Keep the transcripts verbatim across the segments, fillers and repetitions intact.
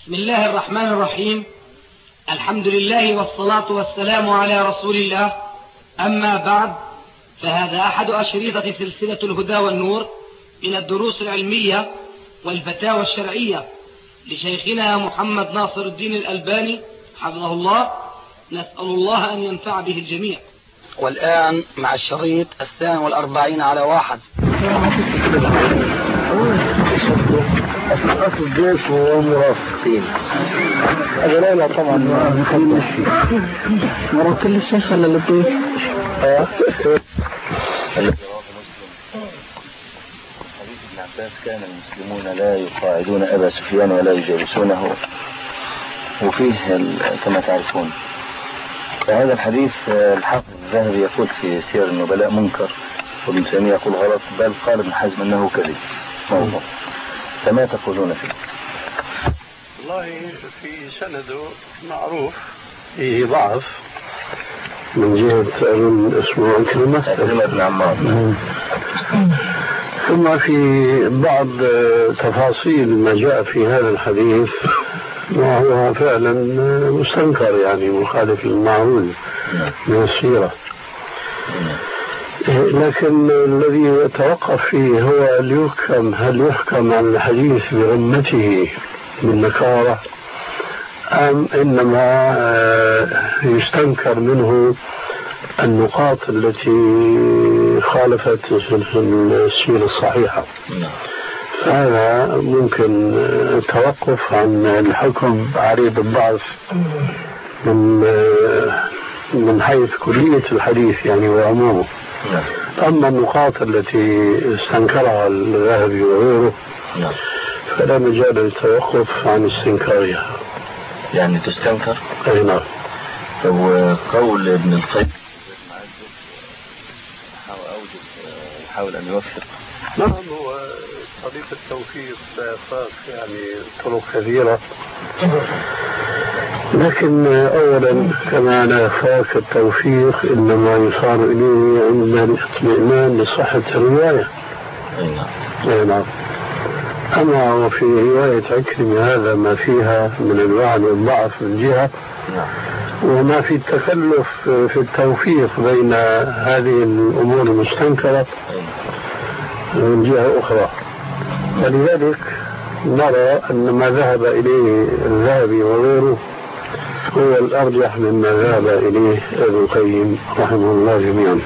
بسم الله الرحمن الرحيم. الحمد لله والصلاة والسلام على رسول الله. أما بعد، فهذا أحد أشرطة سلسلة الهدى والنور من الدروس العلمية والفتاوى الشرعية لشيخنا محمد ناصر الدين الألباني حفظه الله. نسأل الله أن ينفع به الجميع. والآن مع الشريط الثاني والأربعين على واحد. أصل الجيش هو مرافقين. هذا لا لا طبعا مرافقين الشيخ. مرافقين الشيخ ولا الضيف؟ اه حديث ابن عباس: كان المسلمون لا يقاعدون أبا سفيان ولا يجالسونه، وفيه كما تعرفون. فهذا الحديث الحافظ الذهبي يقول في سير النبلاء منكر، وابن تيمية يقول غلط، بل قال ابن حزم أنه كذب موضوع. فما تقولون فيه؟ والله في سنده معروف فيه ضعف من جهة أظن اسمه عكرمة عكرمة بن عمار. ثم في بعض تفاصيل ما جاء في هذا الحديث وهو فعلا مستنكر، يعني مخالف للمعهود من السيرة. لكن الذي يتوقف فيه هو ليحكم هل يحكم عن الحديث برمته بالنكارة أم إنما يستنكر منه النقاط التي خالفت السيرة الصحيحة. فهذا ممكن التوقف عن الحكم عليه بالضعف من من حيث كلية الحديث يعني وعمومه. أما النقاط التي استنكرها الذهبي وغيره فلا مجال للتوقف عن استنكارها. يعني تستنكر؟ أي نعم. وقول ابن القيم يحاول أن يوفق. نعم، هو طريق التوفيق خاص يعني طرق كثيرة، لكن أولا كما لا يخفاك التوفيق إنما يصار إليه عند الاطمئنان لصحة الرواية. أي نعم. أما وفي رواية عكرمة هذا ما فيها من الوعد والضعف من جهة، وما في التكلف في التوفيق بين هذه الأمور المستنكرة من جهة أخرى. ولذلك نرى أن ما ذهب إليه الذهبي وغيره هو الأرجح مما ذهب إليه ابن القيم رحمه الله جميعا.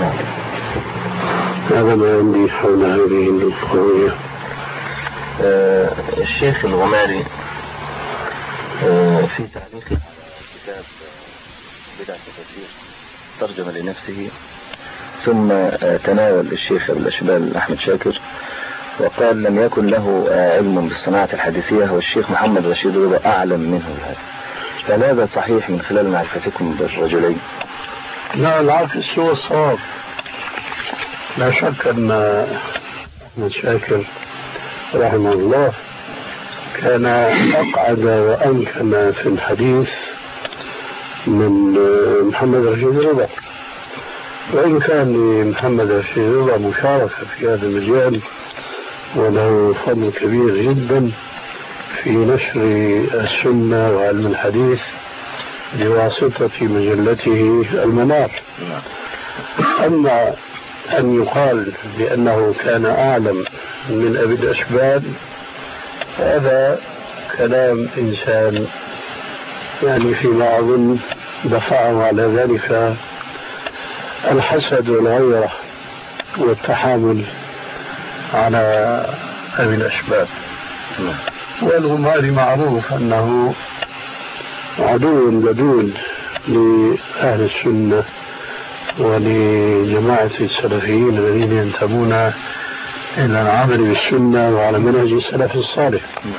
هذا ما عندي حول هذه القضية. آه الشيخ الغماري آه في تعليقه على كتاب بدعة التفسير ترجم لنفسه، ثم آه تناول الشيخ أبو الأشبال أحمد شاكر وقال لم يكن له آه علم بالصناعة الحديثية، والشيخ محمد رشيد رضا أعلم منه هذا. فهل هذا صحيح من خلال معرفتكم بالرجلين؟ لا، العكس هو الصواب. لا شك أن أحمد شاكر رحمه الله كان أقعد وأمكن في الحديث من محمد رشيد رضا، وإن كان لمحمد رشيد رضا مشاركة في هذا المجال وله فضل كبير جدا في نشر السنة وعلم الحديث بواسطة مجلته المنار. أما أن يقال بأنه كان أعلم من أبي الأشبال هذا كلام إنسان يعني فيما أظن دفعه على ذلك الحسد والغيرة والتحامل على أبي الأشبال. والغماري معروف أنه عدو لدود لأهل السنة ولجماعة السلفيين الذين ينتمون إلى العمل بالسنة وعلى منهج السلف الصالح.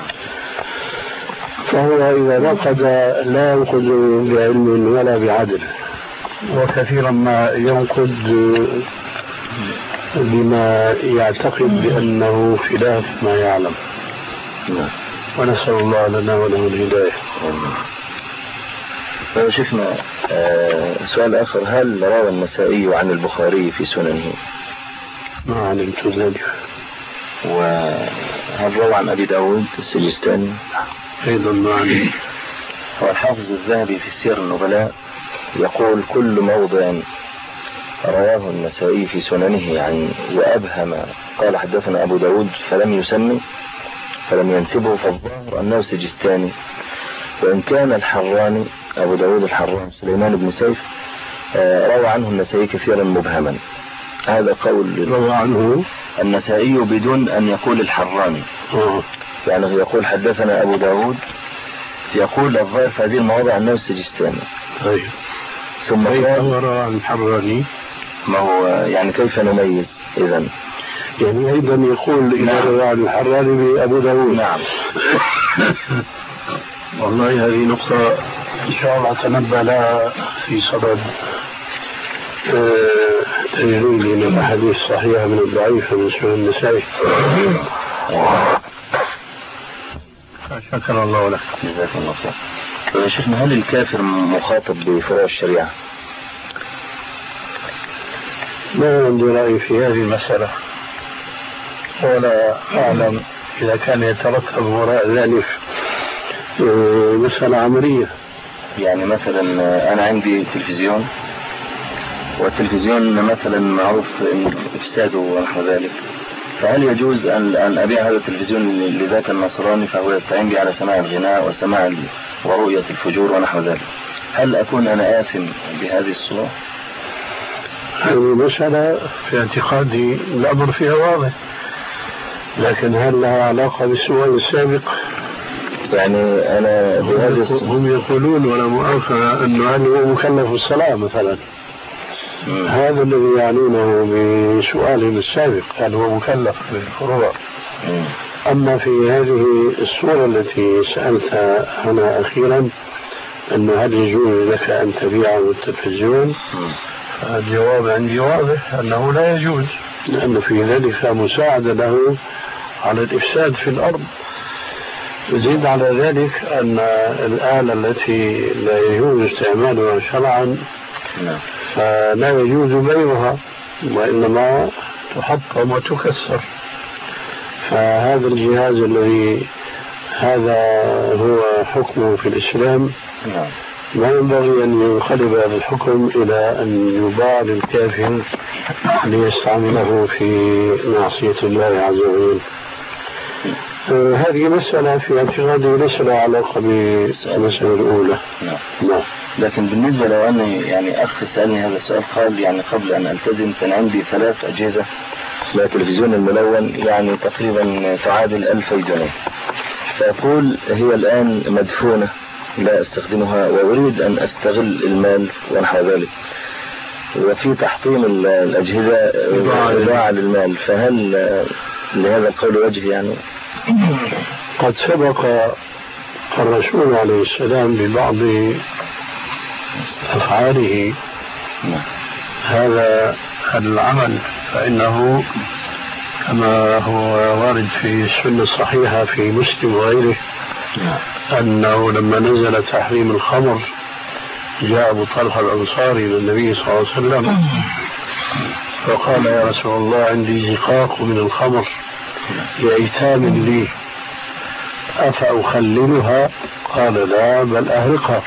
فهو إذا نقد لا ينقد بعلم ولا بعدل، وكثيرا ما ينقد بما يعتقد بأنه خلاف ما يعلم. ونسأل الله لنا وله الهداية. شفنا آه سؤال آخر: هل روى النسائي عن البخاري في سننه؟ ما علمت ذلك. وهل روى عن أبي داود السجستاني؟ أيضا معنا. والحافظ الذهبي في سير النبلاء يقول كل موضع رواه النسائي في سننه يعني وأبهم قال حدثنا أبو داود فلم يسمي فلم ينسبه فالظاهر أنه سجستاني، وإن كان الحراني أبو داود الحراني سليمان بن سيف روى عنه النسائي كثيرا مبهما. هذا قول روى عنه النسائي بدون أن يقول الحراني. أوه. يعني يقول حدثنا أبو داود يقول الظاهر في هذه المواضع أنه السجستاني. طيب ثم كيف قال روى عن الحراني؟ ما هو يعني كيف نميز إذن؟ يعني أيضا يقول إذا نعم. روى عن الحراني بأبو داود. نعم. والله هذه نقطة إن شاء الله تنبأ لها في صدد تجريد من الأحاديث الصحيحة من الضعيفة من سنن النسائي. شكر الله لك. جزاك الله خير. يا شيخنا هل الكافر مخاطب بفروع الشريعة؟ ما عندي رأي في هذه المسألة ولا أعلم إذا كان يترتب وراء ذلك مسألة عملية. يعني مثلا أنا عندي تلفزيون والتلفزيون مثلا معروف إفساده ونحو ذلك، فهل يجوز أن أن أبيع هذا التلفزيون لذاك النصراني فهو يستعين بي على سماع الغناء وسماع ورؤية الفجور ونحو ذلك؟ هل أكون أنا آثم بهذه الصورة؟ هذه مسألة في اعتقادي الأمر فيها واضح، لكن هل لها علاقة بالسؤال السابق؟ يعني أنا هم يقولون ولا مؤاخذة أنه هل هو مكلف الصلاة مثلا؟ مم. هذا الذي يعنونه بسؤالهم السابق، هل هو مكلف بالفروع؟ مم. أما في هذه الصورة التي سألت هنا أخيرا أنه هل يجوز لك أن تبيع التلفزيون؟ الجواب عندي واضح أنه لا يجوز، لأنه في ذلك مساعدة له على الإفساد في الأرض. يزيد على ذلك أن الآلة التي لا يجوز استعمالها شرعا فلا يجوز بيعها وإنما تحطم وتكسر. فهذا الجهاز الذي هذا هو حكمه في الإسلام ما ينبغي أن ينقلب هذا الحكم إلى أن يباع للكافر ليستعمله في معصية الله عز وجل. آه هذه مسألة في اعتقادي ليس لها علاقة بالمسألة الأولى. نعم. نعم. لكن بالنسبة لو أن يعني أخ سألني هذا السؤال قال يعني قبل أن ألتزم كان عندي ثلاث أجهزة للتلفزيون الملون يعني تقريبا تعادل ألفي جنيه، فأقول هي الآن مدفونة لا أستخدمها وأريد أن أستغل المال ونحو ذلك، وفي تحطيم الأجهزة إضاعة للمال، فهل لهذا القول وجه يعني؟ قد سبق الرسول عليه السلام ببعض أفعاله هذا العمل، فإنه كما هو وارد في السنة الصحيحة في مسلم وغيره أنه لما نزل تحريم الخمر جاء أبو طلحة الأنصاري للنبي صلى الله عليه وسلم فقال يا رسول الله عندي زقاق من الخمر لأيتام لي أفأخللها؟ قال لا بل أهرقها.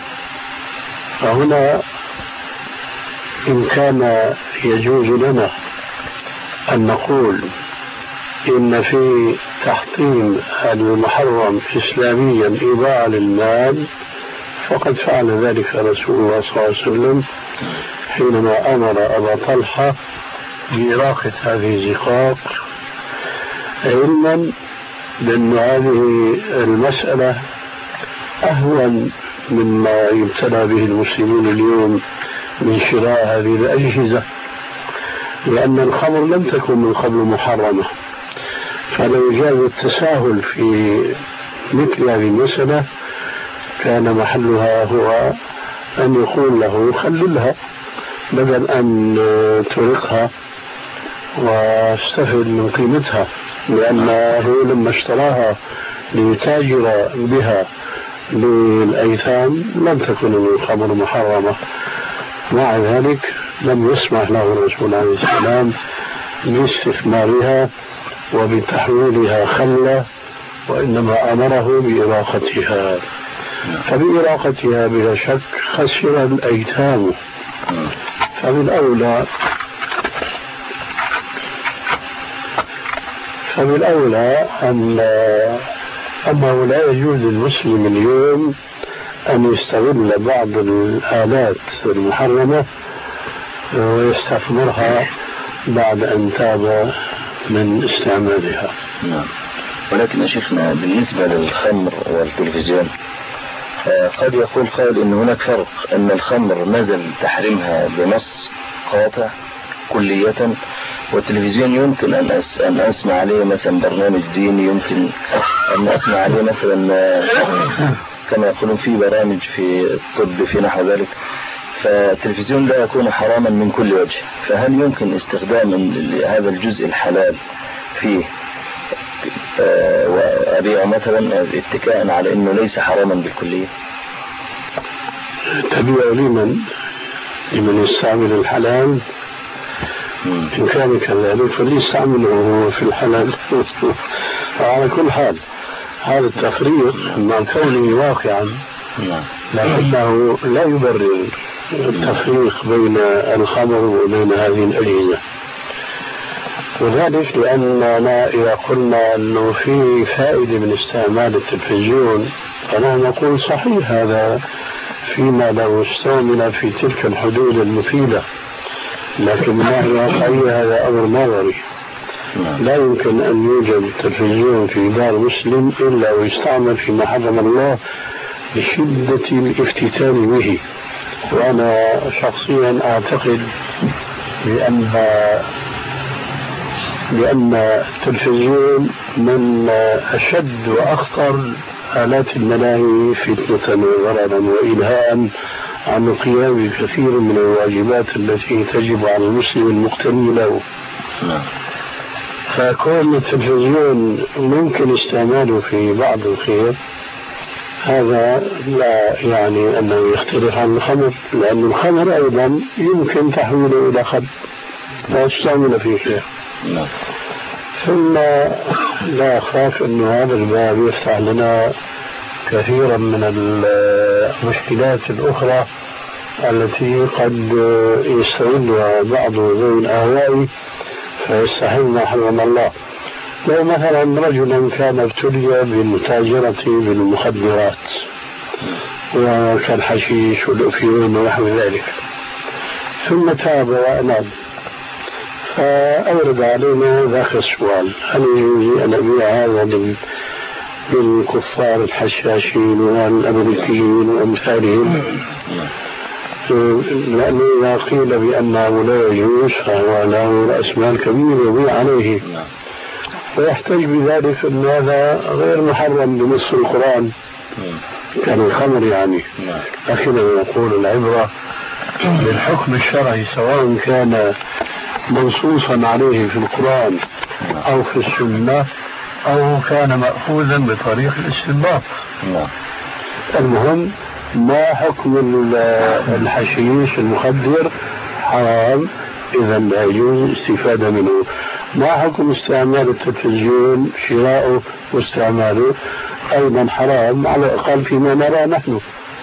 فهنا إن كان يجوز لنا أن نقول إن في تحطيم المحرم إسلاميا إضاعة للمال فقد فعل ذلك رسول الله صلى الله عليه وسلم حينما أمر أبا طلحة بإراقة هذه الزقاق، علما بأن هذه المسألة أهون مما يبتلى به المسلمون اليوم من شراء هذه الأجهزة، لأن الخمر لم تكن من قبل محرمة، فلو جاز التساهل في مثل هذه المسألة كان محلها هو أن يقول له خللها بدل أن ترقها واستفد من قيمتها، لأنه لما اشتراها ليتاجر بها للأيتام لم تكن من الخمر محرمة. مع ذلك لم يسمح له الرسول عليه السلام باستثمارها وبتحويلها خلة وإنما أمره بإراقتها، فبإراقتها بلا شك خسر الأيتام. فبالأولى فبالأولى أن أنه لا يجوز للمسلم اليوم أن يستغل بعض الآلات المحرمة ويستثمرها بعد أن تاب من استعمالها. نعم. ولكن يا شيخنا بالنسبة للخمر والتلفزيون قد يقول قائل أن هناك فرق، أن الخمر نزل تحريمها بنص قاطع كلية، والتلفزيون يمكن أن, أس... أن أسمع عليه مثلا برنامج ديني، يمكن أن أسمع عليه مثلا كما يقولون في برامج في الطب في نحو ذلك، فالتلفزيون لا يكون حراما من كل وجه. فهل يمكن استخدام هذا الجزء الحلال فيه وأبيع مثلا اتكاء على أنه ليس حراما بالكلية؟ تبيع لمن لمن يستعمل الحلال إن كان كذلك فليستعمله في الحلال. على كل حال هذا التفريق مع كونه واقعا لكنه لا يبرر التفريق بين الخمر وبين هذه الأجهزة، وذلك لأننا إذا قلنا أنه في فائدة من استعمال التلفزيون فنحن نقول صحيح هذا فيما لو استعمل في تلك الحدود المفيدة، لكن من ناحية واقعية هذا أمر نظري. لا يمكن أن يوجد تلفزيون في دار مسلم إلا ويستعمل فيما حرم الله لشدة الافتتان به. وأنا شخصيا أعتقد بأن بأن التلفزيون من أشد وأخطر آلات الملاهي فتنة وضررا وإلهاء عن القيام بكثير من الواجبات التي تجب على المسلم المقتني له. فكون التلفزيون ممكن استعماله في بعض الخير هذا لا يعني أنه يختلف عن الخمر، لأن الخمر أيضا يمكن تحويله إلى خمر لا يستعمل فيه خير. ثم لا أخاف أن هذا الباب يفتح لنا كثيرا من المشكلات الأخرى التي قد يستغلها بعض ذوي الأهواء فيستحل ما حرم الله. لو مثلا رجلا كان ابتلي بالمتاجرة بالمخدرات وكالحشيش والأفيون ونحو ذلك، ثم تاب وأناب، فأورد علينا ذاك السؤال: هل يجوز أن أبيع هذا للكفار الحشاشين والأمريكيين وأمثالهم؟ لأنه إذا قيل بأنه لا يجوز فهو له رأس مال كبير يضيع عليه، ويحتج بذلك أن هذا غير محرم بنص القرآن كان الخمر يعني. لكن يقول العبرة بالحكم الشرعي سواء كان منصوصا عليه في القرآن أو في السنة أو كان مأخوذا بطريق الاستنباط. المهم ما حكم الحشيش المخدر؟ حرام، إذا لا يجوز الاستفادة منه. ما حكم استعمال التلفزيون؟ شراؤه واستعماله أيضا حرام على الأقل فيما نرى نحن.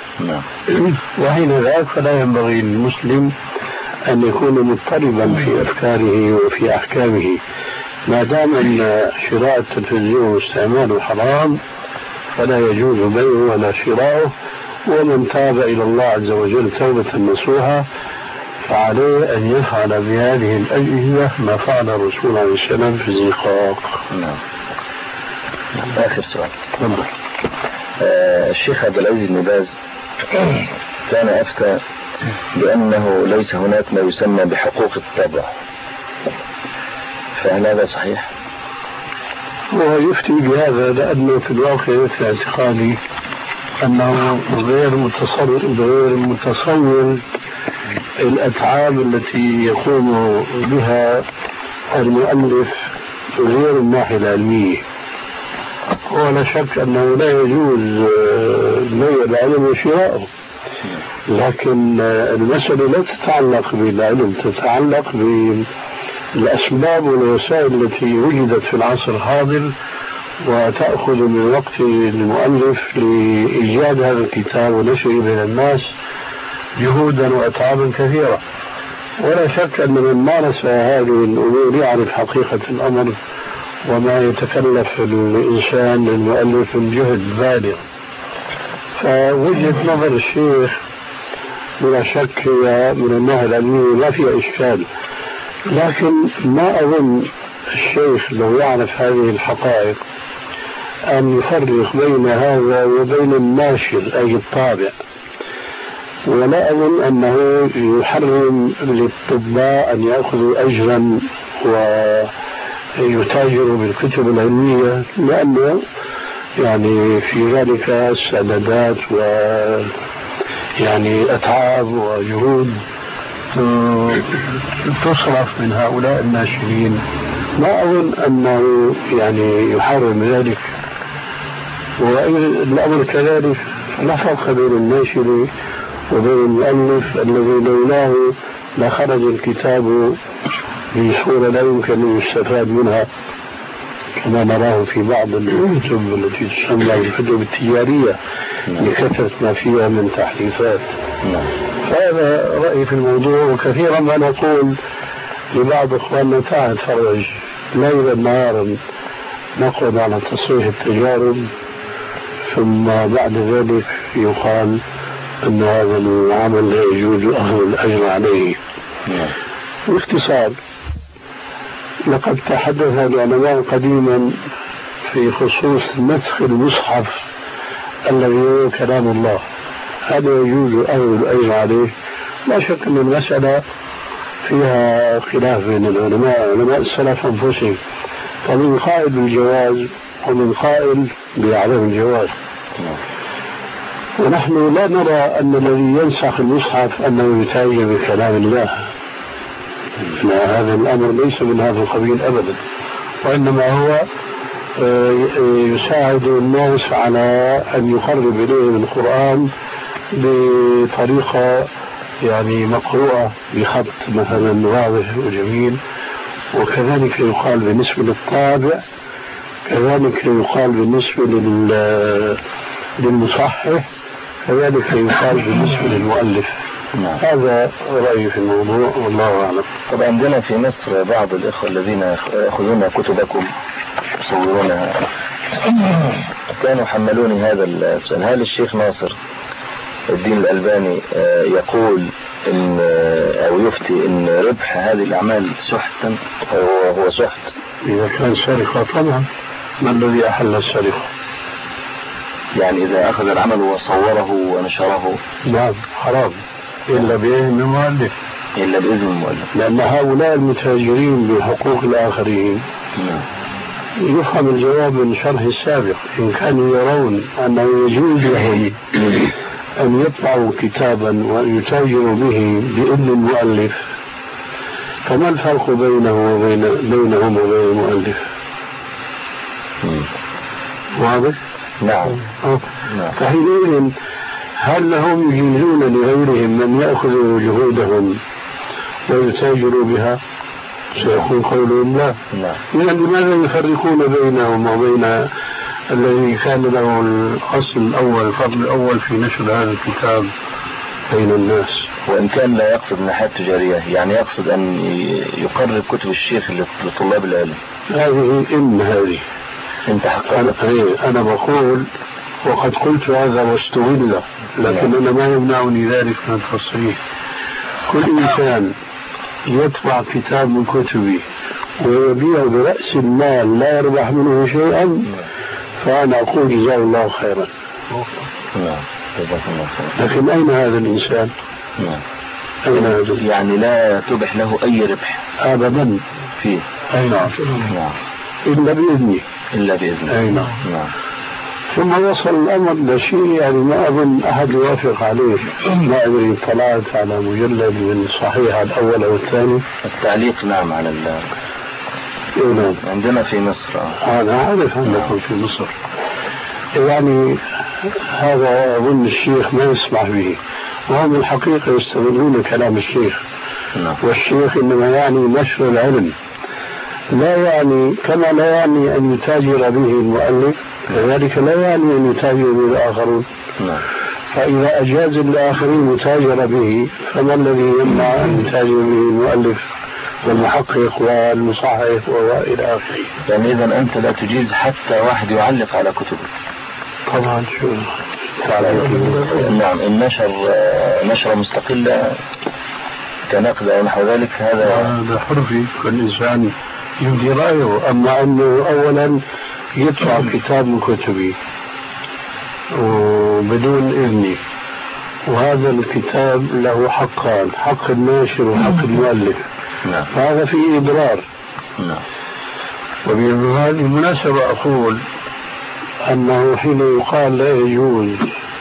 وحين ذاك فلا ينبغي للمسلم أن يكون مضطربا في أفكاره وفي أحكامه. ما دام أن شراء التلفزيون واستعماله حرام فلا يجوز بيعه ولا شراؤه. ومن تاب إلى الله عز وجل توبة نصوحة فعليه أن يفعل بهذه الأجهزة ما فعل الرسول عليه السلام في الزقاق. نعم. آخر سؤال. آه الشيخ عبد العزيز بن باز كان أفتى بأنه ليس هناك ما يسمى بحقوق الطبع، فهل هذا صحيح؟ هو يفتي بهذا لأنه في الواقع مثل اعتقادي أنه غير متصور غير متصور الأتعاب التي يقوم بها المؤلف غير الناحية العلمية. ولا شك أنه لا يجوز بيع العلم وشراؤه، لكن المسألة لا تتعلق بالعلم، تتعلق بالأسباب والوسائل التي وجدت في العصر الحاضر وتأخذ من وقت المؤلف لإيجاد هذا الكتاب ونشره بين الناس جهودا وأتعابا كثيرة. ولا شك أن من مارس هذه الأمور يعرف حقيقة الأمر وما يتكلف الإنسان المؤلف من جهد بالغ. فوجهة نظر الشيخ بلا شك هي من الناحية العلمية ما فيها إشكال، لكن ما أظن الشيخ لو يعرف هذه الحقائق أن يفرق بين هذا وبين الناشر أي الطابع. ولا أظن أنه يحرم للطباء أن يأخذوا أجرا ويتاجروا بالكتب العلمية، لأنه يعني في ذلك استعدادات و يعني أتعاب وجهود تصرف من هؤلاء الناشرين. ما أظن أنه يعني يحرم ذلك. والأمر كذلك لا فرق بين الناشر وبين المؤلف الذي لولاه لخرج الكتاب بصورة لا يمكن أن يستفاد منها كما نراه في بعض الكتب التي تسمى الكتب التجارية لكثرة ما فيها من تحريفات. هذا رأيي في الموضوع. وكثيرا ما نقول لبعض إخواننا تعال فرج ليلا نهارا نقعد على تصحيح التجارب ثم بعد ذلك يقال أن هذا العمل لا يجوز أخذ الأجر عليه. باختصار لقد تحدث العلماء قديما في خصوص نسخ المصحف الذي هو كلام الله، هذا يجوز أخذ الأجر عليه. لا شك أن المسألة فيها خلاف بين العلماء علماء السلف أنفسهم، فمن قائل بالجواز ومن قائل بعدم الجواز. ونحن لا نرى أن الذي ينسخ المصحف أنه يتاجر بكلام الله، لا، هذا الأمر ليس من هذا القبيل أبدا، وإنما هو يساعد الناس على أن يقرب إليهم القرآن بطريقة يعني مقروءة بخط مثلا واضح وجميل. وكذلك يقال بالنسبة للطابع، كذلك يقال بالنسبة للمصحح، كذلك يقال بالنسبة للمؤلف. نعم. هذا رأيي في الموضوع والله أعلم. طبعا عندنا في مصر بعض الإخوة الذين يأخذون كتبكم يصورونها كانوا حملوني هذا السؤال: هل الشيخ ناصر الدين الألباني يقول إن أو يفتي إن ربح هذه الأعمال سحتا أو هو سحت؟ إذا كان سرقة طبعا، ما الذي أحل السرقة؟ يعني إذا أخذ العمل وصوره ونشره نعم حرام، إلا بإذن المؤلف، إلا بإذن المؤلف، لأن هؤلاء المتاجرين بحقوق الآخرين نعم. يفهم الجواب من شرح السابق. إن كانوا يرون أنه يجوز لهم أن يطبعوا كتابا ويتاجروا به بإذن المؤلف، فما الفرق بينه وبين بينهم وبين المؤلف؟ واضح؟ نعم. فحينئذ هل هم يجيزون لغيرهم من يأخذوا جهودهم ويتاجروا بها؟ سيكون قولهم لا. إذا لماذا يفرقون بينهم وبين الذي كان له الأصل الأول الفضل الأول في نشر هذا الكتاب بين الناس؟ وإن كان لا يقصد ناحية تجارية، يعني يقصد أن يقرب كتب الشيخ لطلاب العلم. هذه إن هذه انت حقا أنا, أنا بقول وقد قلت هذا واستغل، لكن أنا ما يمنعني ذلك من التصريح. كل إنسان يطبع كتاب من كتبي ويبيع برأس المال لا يربح منه شيئا، فأنا أقول جزاه الله خيرا. لكن أين هذا الإنسان؟ أين هذا؟ يعني لا تبح له أي ربح أبدا فيه. أي نعم. إلا بإذني. إلا بإذني. أي نعم. ثم وصل الأمر لشيء يعني ما أظن أحد يوافق عليه. ما أدري طلعت على مجلد من صحيح الأول أو الثاني التعليق نعم على ال نعم. عندنا في مصر. أنا عارف عندكم في مصر. يعني هذا أظن الشيخ ما يسمح به، وهم الحقيقة يستغلون كلام الشيخ. نعم. والشيخ إنما يعني نشر العلم، لا يعني كما لا يعني أن يتاجر به المؤلف كذلك لا يعني أن يتاجر به الآخرون. نعم. فإذا أجاز الآخرين يتاجر به فما الذي يمنع أن يتاجر به المؤلف والمحقق والمصحح وإلى آخره؟ يعني إذا أنت لا تجيز حتى واحد يعلق على كتبك؟ طبعا شو نعم. النشر نشرة مستقلة كنقد أو نحو ذلك هذا هذا حر في كل إنسان يبدي رأيه. أما أنه أولا يدفع كتاب من كتبي وبدون إذني، وهذا الكتاب له حقان، حق الناشر وحق المؤلف. نعم. فهذا فيه إضرار. نعم. وبهذه المناسبة أقول أنه حين يقال لا يجوز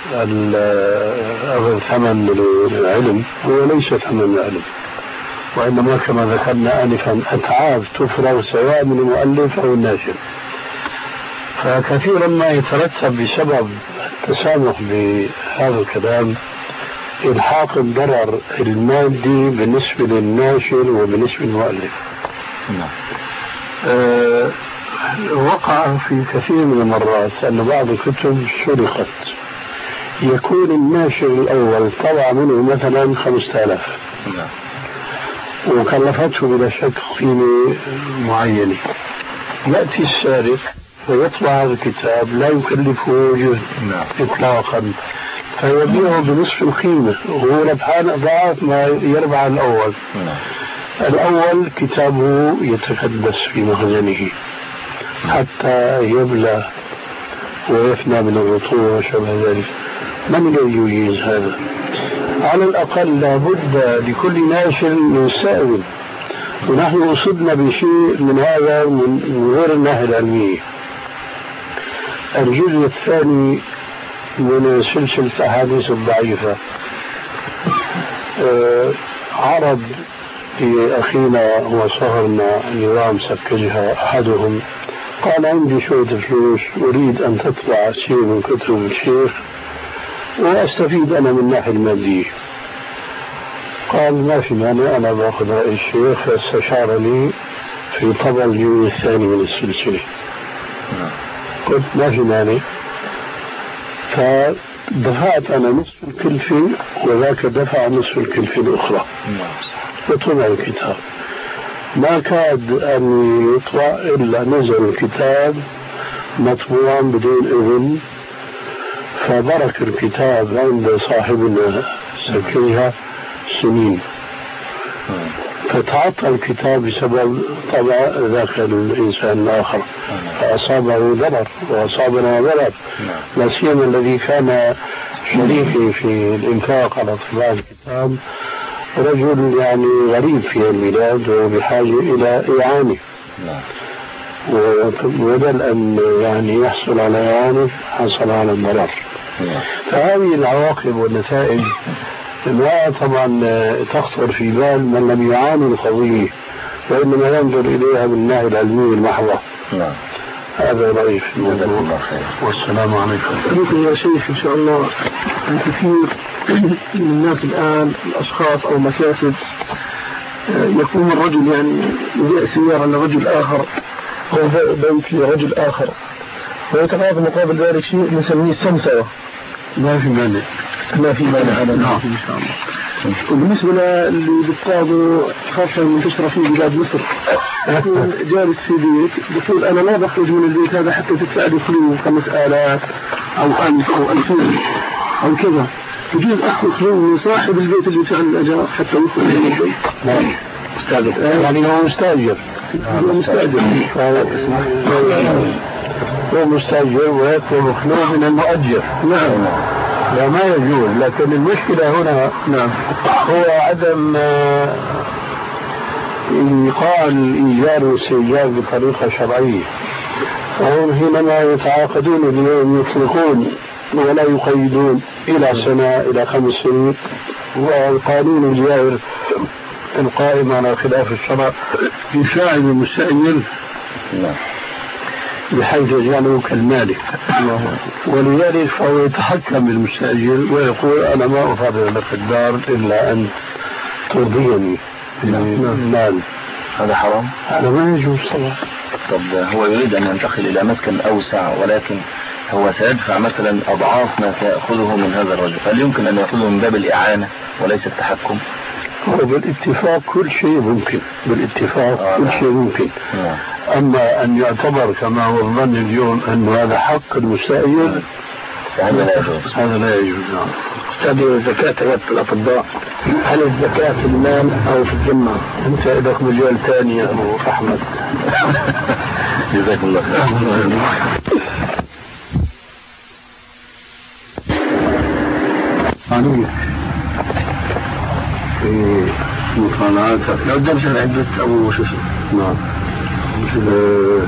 أخذ ثمن العلم، هو ليس ثمن العلم، وإنما كما ذكرنا آنفا أتعاب تفرغ سواء من المؤلف أو الناشر. فكثيرا ما يترتب بسبب التسامح بهذا الكلام إلحاق الضرر المادي بالنسبة للناشر وبالنسبة للمؤلف. نعم. أه وقع في كثير من المرات أن بعض الكتب سرقت، يكون الناشر الأول طبع منه مثلا خمسة آلاف وكلفته بلا شك قيمة معينة، يأتي السارق ويطبع هذا الكتاب لا يكلفه جهد إطلاقا، فيبيعه بنصف القيمة وهو ربحان أضعاف ما يربح الأول. الأول كتابه يتكدس في مخزنه حتى يبلى ويفنى من الرطوبة وشبه ذلك. من الذي يجيز هذا؟ على الأقل لابد لكل ناشر من سائل، ونحن أصبنا بشيء من هذا من غير الناحية العلمية. الجزء الثاني من سلسلة أحاديث الضعيفة أه عرض لأخينا وصهرنا نظام سكجها أحدهم، قال عندي شوية فلوس أريد أن تطلع شيء من كتب الشيخ وأستفيد أنا من الناحية المادية. قال ما في مانع، أنا بأخذ رأي الشيخ، فاستشارني في طبع الجزء الثاني من السلسلة. قلت ما في مانع، فدفعت أنا نصف الكلفة وذاك دفع نصف الكلفة الأخرى وطبع الكتاب. ما كاد أن يطبع إلا نزل الكتاب مطبوعا بدون إذن، فبرك الكتاب عند صاحبنا سكيها سنين، فتعطل الكتاب بسبب طبع ذاك الإنسان الآخر، فأصابه ضرر وأصابنا ضرر، لا سيما الذي كان شريكي في الإنفاق على طباعة الكتاب رجل يعني غريب في البلاد وبحاجة إلى إعانة، وبدل أن يعني يحصل على إعانة حصل على الضرر. فهذه العواقب والنتائج ما طبعا تخطر في بال من لم يعاني القضية، وإنما ينظر إليها من الناحية العلمية المحضة. نعم. هذا رأيي في الموضوع. والسلام عليكم. ممكن يا شيخ إن شاء الله الكثير من الناس الآن الأشخاص أو مكاتب يقوم الرجل يعني يبيع سيارة لرجل آخر أو بيت لرجل آخر ويتقاضى مقابل ذلك شيء نسميه سمسرة. ما في مانع. ما في مانع هذا. نعم إن شاء الله. وبالنسبة للي بيتقاضوا خاصة منتشرة في بلاد مصر، يكون جالس في بيت بيقول أنا لا بخرج من البيت هذا حتى تدفع لي خلو خمس آلاف أو ألف أو ألفين أو كذا، يجوز أخذ خلو من صاحب البيت اللي يدفع الأجار حتى يخرج من البيت؟ نعم. مستأجر. يعني هو مستأجر. هو مستأجر. هو مستأجر ويطلب خلو من المؤجر. نعم. لا ما يجوز، لكن المشكلة هنا نعم هو عدم إيقاع الإيجار والسيجار بطريقة شرعية. فهم حينما يتعاقدون اليوم يطلقون ولا يقيدون إلى سنة إلى خمس سنين، والقانون الجائر القائم على خلاف الشرع يساعد المستأجر بحيث يجعله كالمالك، ولذلك فهو يتحكم بالمستأجر ويقول أنا ما أفرغ لك الدار إلا أن ترضيني بالمال. هذا حرام؟ هذا ما يجوز طبعا. طب هو يريد أن ينتقل إلى مسكن أوسع، ولكن هو سيدفع مثلا أضعاف ما سيأخذه من هذا الرجل، هل يمكن أن يأخذه من باب الإعانة وليس التحكم؟ هو بالاتفاق كل شيء ممكن، بالاتفاق آه كل شيء ممكن. آه. أما أن يعتبر كما هو الظن اليوم أن هذا حق المسائل، هذا لا يجوز. هذا لا يجوز. أستاذ الزكاة الأطباء، هل الزكاة في المال أو في الذمة؟ أنت لك مجال ثاني يا أبو أحمد. جزاك الله خير. عليك في مطالعاتك لو درس عدة أو شو اسمه؟ نعم، مثل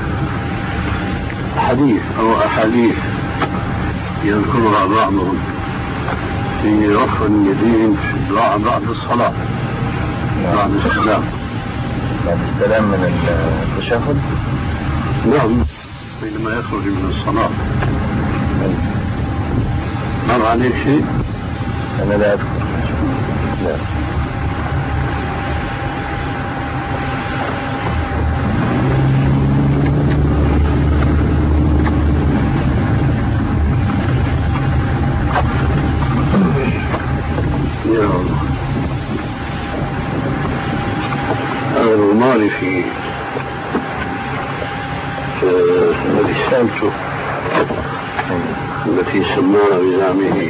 حديث أو أحاديث يذكرها بعضهم في رفع اليدين بعد الصلاة، بعد السلام، بعد السلام من التشهد. نعم، حينما يخرج من الصلاة. مر عليك شيء؟ أنا لا أذكر. لا. يا الله، هذا الغماري في رسالته التي سماها بزعمه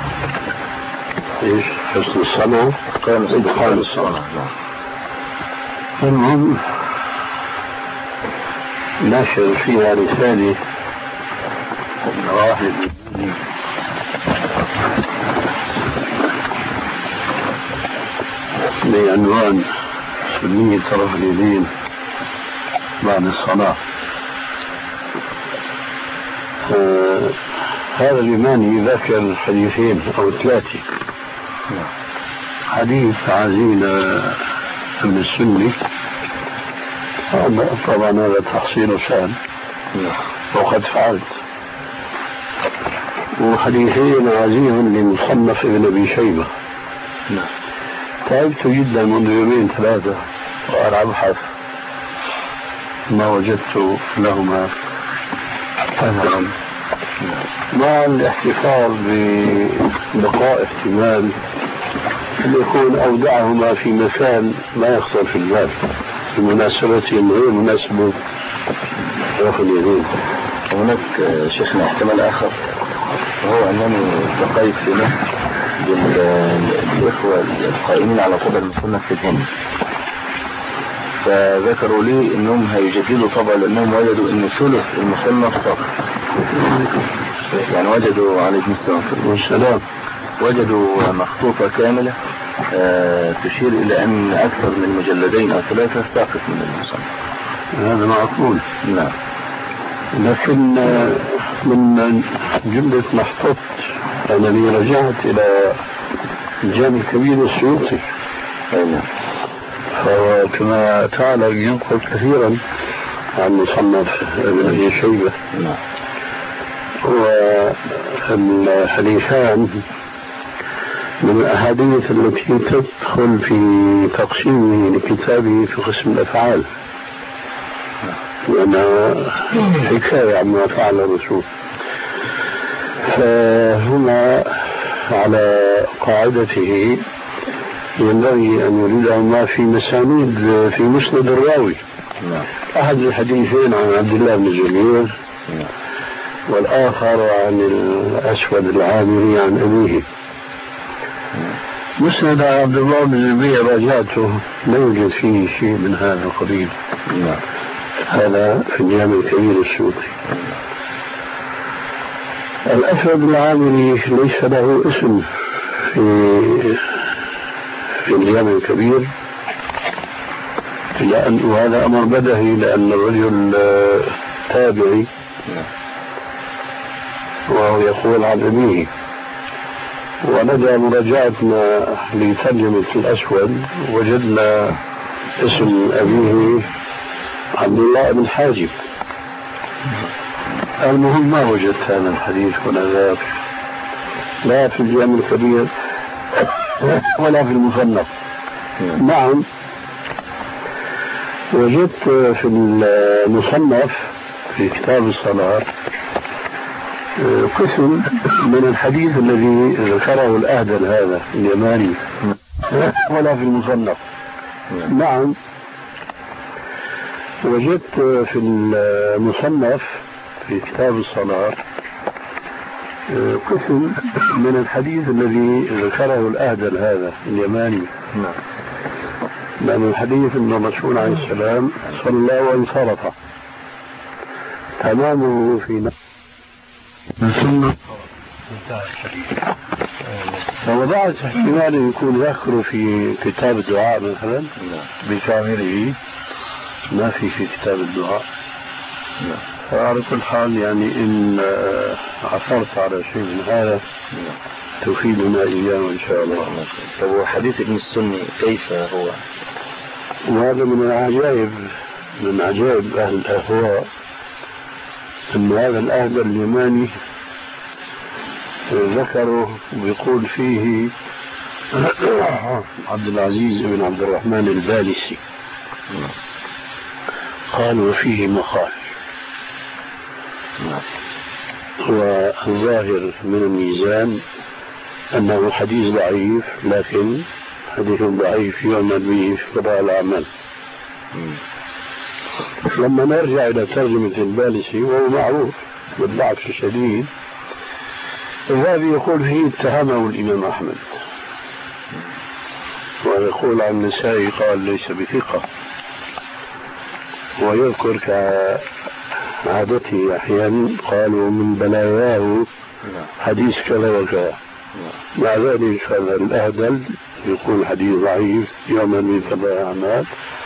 ايش؟ حسن الصنعة، إدخال الصنعة. المهم ناشر فيها رسالة واحد بعنوان سنية طرف اليدين بعد الصلاة. آه هذا اليماني ذكر حديثين أو ثلاثة. حديث عزيز ابن السني، طبعا هذا تحصيل سهل وقد فعلت، وحديثين عزيز لمصنف ابن أبي شيبة. تعبت جدا منذ يومين ثلاثة وأنا أبحث ما وجدت لهما أثرا، مع الاحتفاظ ببقاء احتمال أن يكون أودعهما في مكان ما يخطر في البال بمناسبتهم غير مناسبة رفع اليدين. هناك شيخنا احتمال آخر، وهو أنني التقيت في مصر بالإخوة القائمين على طبع المصنف في الهند، فذكروا لي أنهم هيجددوا طبع لأنهم وجدوا أن ثلث المصنف ساقط. يعني وجدوا عليكم السلام وجدوا مخطوطة كاملة آه تشير إلى أن أكثر من مجلدين أو ثلاثة ساقط من المصنف. هذا معقول. نعم، لكن من جملة محطوط أنني رجعت إلى الجامع الكبير السيوطي، فهو كما تعلم ينقل كثيرا عن مصنف ابن أبي شيبة، والحديثان من الأحاديث التي تدخل في تقسيمه لكتابه في قسم الأفعال، لأنها حكاية عما فعل الرسول. فهنا على قاعدته ينبغي أن يريدهما في مسانيد في مسند الراوي. أحد الحديثين عن عبد الله بن الزبير، والآخر عن الأسود العامري عن أبيه. مسند عبد الله بن الزبير راجعته لا يوجد فيه شيء من هذا القبيل. هذا في الجامع الكبير السيوطي. الأسود العامري ليس له اسم في في الجامع الكبير، لأن وهذا أمر بدهي، لأن الرجل تابعي وهو يقول عن أبيه. ولدى مراجعتنا لترجمة الأسود وجدنا اسم أبيه عبد الله بن حاجب. المهم ما وجدت هذا الحديث ولا ذاك، لا في الجامع الكبير ولا في المصنف. نعم، وجدت في المصنف في كتاب الصلاة قسم من الحديث الذي ذكره الأهدل هذا اليماني ولا في المصنف. نعم، وجدت في المصنف في كتاب الصلاة قسم من الحديث الذي ذكره الأهدل هذا اليماني، لأن الحديث أنه الرسول عليه السلام صلى وانصرف تمامه في نفسه من ثم فوضعت احتمال يكون ذكره في كتاب الدعاء مثلا بكامله، ما في في كتاب الدعاء. فعلى كل حال يعني إن عثرت على شيء من هذا تفيدنا إياه إن شاء الله. طب حديث ابن السني كيف هو؟ وهذا من العجائب من عجائب أهل الأهواء أن هذا الأهدى اليماني ذكره ويقول فيه عبد العزيز بن عبد الرحمن البالسي، قال وفيه مقال. والظاهر من الميزان أنه حديث ضعيف، لكن حديث ضعيف يعمل به في قضاء الأعمال. لما نرجع إلى ترجمة البالسي وهو معروف بالضعف الشديد، الذهبي يقول فيه اتهمه الإمام أحمد، ويقول عن النسائي قال ليس بثقة، ويذكر كعادته أحيانا قالوا من بلاياه حديث كذا وكذا. مع ذلك هذا الأهدل يقول حديث ضعيف يعمل به قضاء أعمال،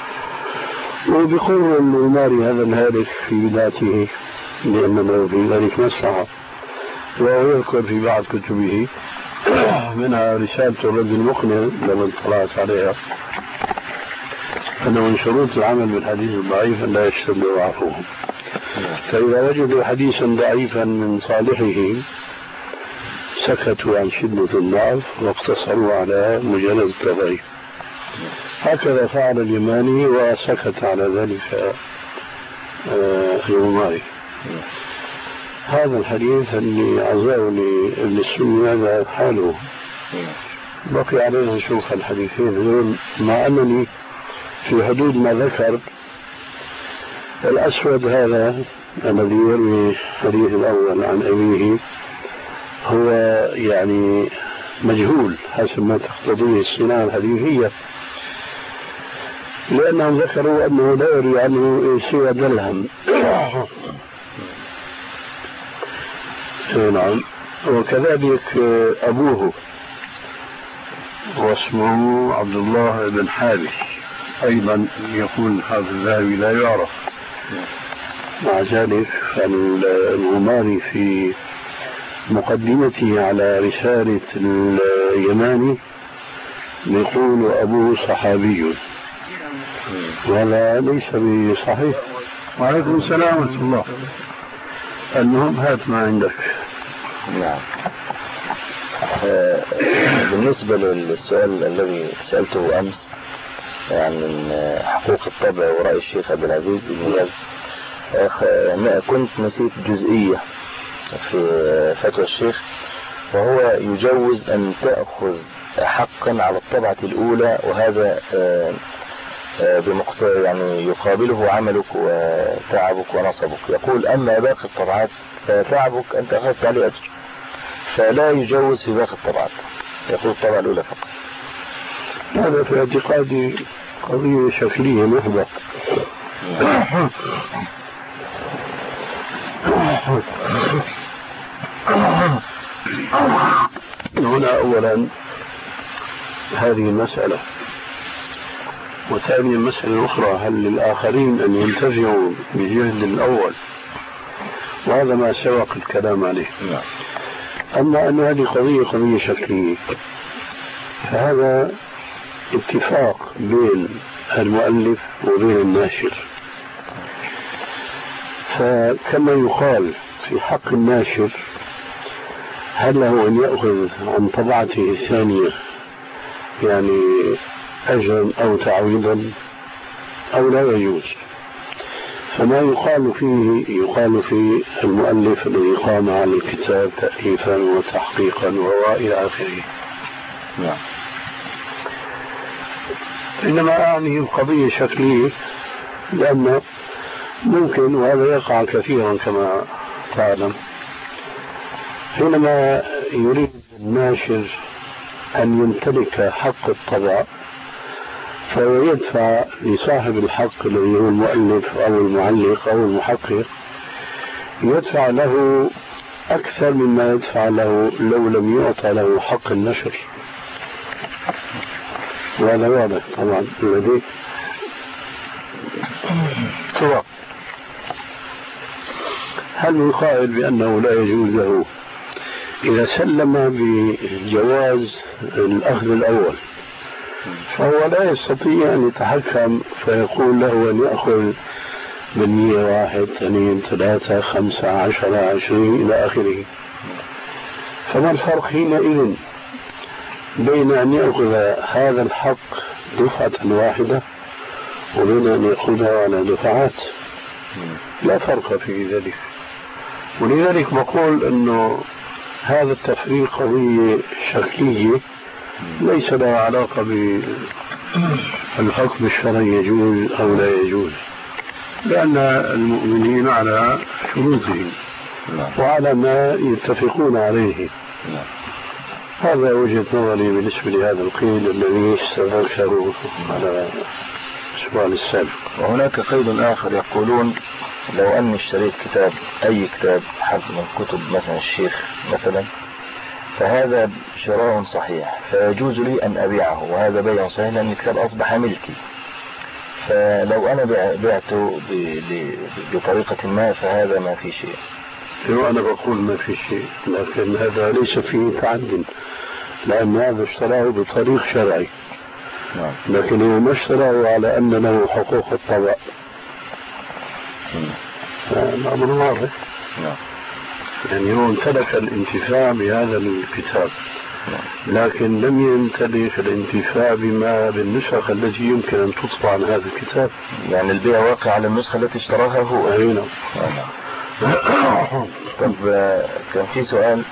وبيقر الغماري هذا الهالك في بدايته لأن له في ذلك مصلحة. ويذكر في بعض كتبه منها رسالة الرد المقنع لما اطلعت عليها أنه من شروط العمل بالحديث الضعيف أن لا يشتد ضعفه. فإذا وجدوا حديثا ضعيفا من صالحه سكتوا عن شدة الضعف واقتصروا على مجرد التضعيف. هكذا فعل اليماني وسكت على ذلك الغماري. هذا الحديث اللي عزاه لابن السني هذا حاله، بقي علينا نشوف الحديثين، مع أنني في حدود ما ذكر الأسود هذا الذي يروي الحديث الأول عن أبيه هو يعني مجهول حسب ما تقتضيه الصناعة الحديثية، لأنهم ذكروا أنه لا يروي عنه سوى درهم. نعم. وكذلك أبوه واسمه عبد الله بن حارث أيضا يكون حافظ الذهبي لا يعرف. مع ذلك الغماري في مقدمته على رسالة اليماني يقول أبوه صحابي، وهذا ليس بصحيح. وعليكم السلام ورحمة الله. المهم هات ما عندك. نعم. آه بالنسبة للسؤال الذي سألته أمس عن يعني حقوق الطبع ورأي الشيخ عبد العزيز بن باز، آه كنت نسيت جزئية في فتوى الشيخ، وهو يجوز أن تأخذ حقا على الطبعة الأولى، وهذا آه بمقتضى يعني يقابله عملك وتعبك ونصبك. يقول أما باقي الطبعات فتعبك أنت أخذت عليه أجر، فلا يجوز في باقي الطبعات، يقول الطبعة الأولى فقط. هذا في اعتقادي قضية شكلية محضة. هنا أولا هذه المسألة، وثانيا مسألة أخرى، هل للآخرين أن ينتفعوا بجهد الأول؟ وهذا ما سبق الكلام عليه. أما أن هذه قضية قضية شكلية، فهذا اتفاق بين المؤلف وبين الناشر. فكما يقال في حق الناشر هل له أن يأخذ عن طبعته الثانية يعني أجرا أو تعويضا؟ أو لا يجوز. فما يقال فيه يقال في المؤلف الذي قام على الكتاب تأليفا وتحقيقا وإلى آخره. نعم. إنما أعني القضية شكلية، لأن ممكن، وهذا يقع كثيرا كما تعلم، حينما يريد الناشر أن يمتلك حق الطبع فهو يدفع لصاحب الحق الذي هو المؤلف أو المعلق أو المحقق، يدفع له أكثر مما يدفع له لو لم يعطى له حق النشر. وهذا واضح طبعا لديك. هل من قائل بأنه لا يجوز له إذا سلم بجواز الأخذ الأول فهو لا يستطيع أن يتحكم فيقول له أن يأخذ بالمية واحد اثنين ثلاثة خمسة عشرة عشرين إلى آخره؟ فما الفرق حينئذ بين أن يأخذ هذا الحق دفعة واحدة وبين أن يأخذها على دفعات؟ لا فرق في ذلك. ولذلك بقول أنه هذا التفريق قضية شكلية ليس لها علاقة بالحكم الشرعي يجوز أو لا يجوز، لأن المؤمنين على شروطهم وعلى ما يتفقون عليه. هذا وجهة نظري بالنسبة لهذا القيد الذي استذكره على الأسبوع السابق. وهناك قيد آخر يقولون لو أني اشتريت كتاب، أي كتاب حد من كتب مثلا الشيخ مثلا، فهذا شراء صحيح فيجوز لي أن أبيعه، وهذا بيع صحيح لأن الكتاب أصبح ملكي. فلو أنا بعته بطريقة ما فهذا ما في شيء. أنا بقول ما في شيء، لكن هذا ليس فيه تعد، لأن هذا اشتراه بطريق شرعي. لكن هو ما اشتراه على أن له حقوق الطبع. الأمر واضح. يعني هو امتلك الانتفاع بهذا الكتاب، لكن لم يمتلك الانتفاع بما بالنسخ التي يمكن أن تطبع عن هذا الكتاب. يعني البيع واقع على النسخة التي اشتراها هو. أيوة. طب كان في سؤال